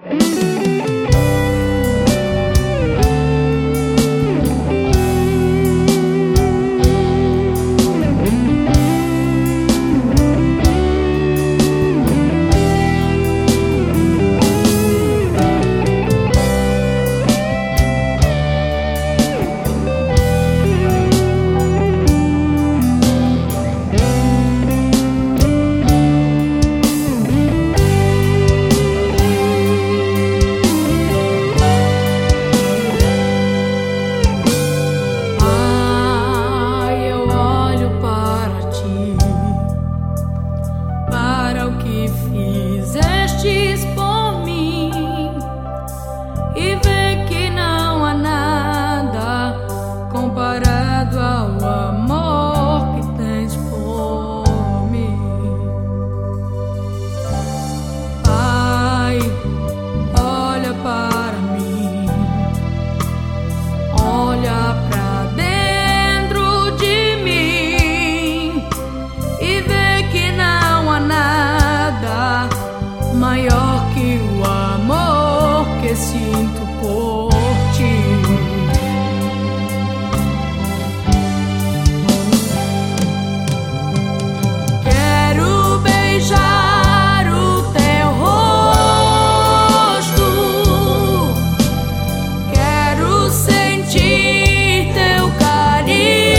Maior que o amor que sinto por ti. Quero beijar o teu rosto, quero sentir teu carinho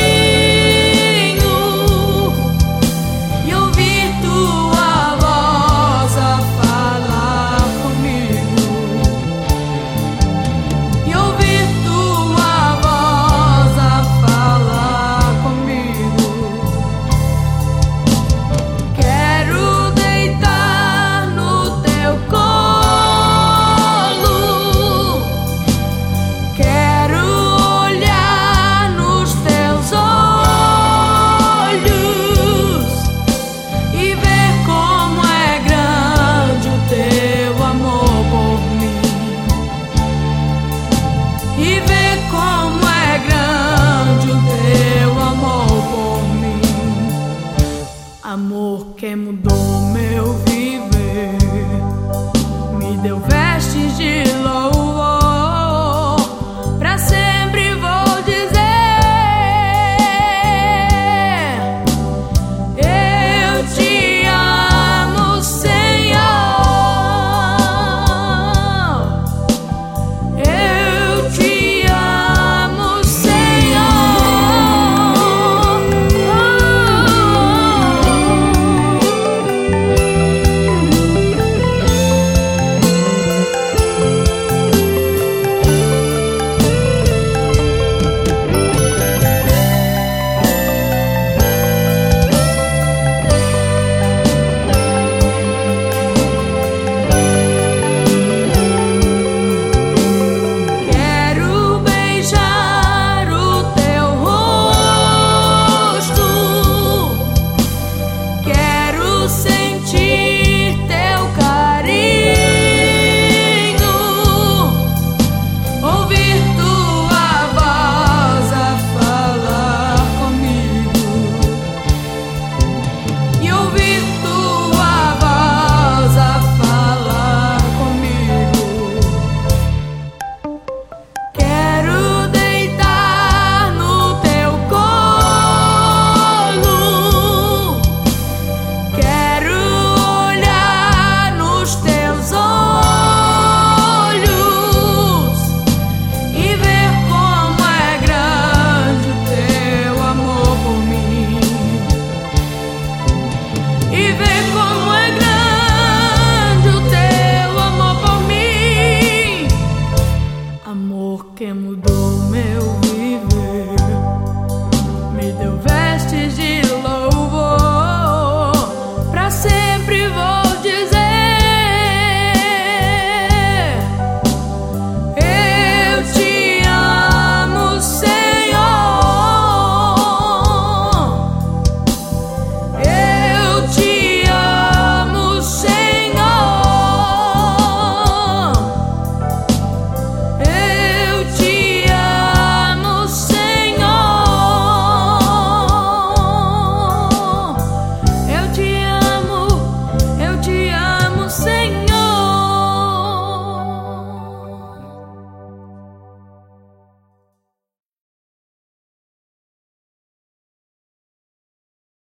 e ouvir tua voz a falar comigo, e ouvir tua voz a falar comigo. Quero deitar no teu colo, quero olhar nos teus olhos e ver como é grande o teu amor por mim, e ver como é grande o teu amor por mim. Amor que mudou meu viver, me deu vestes de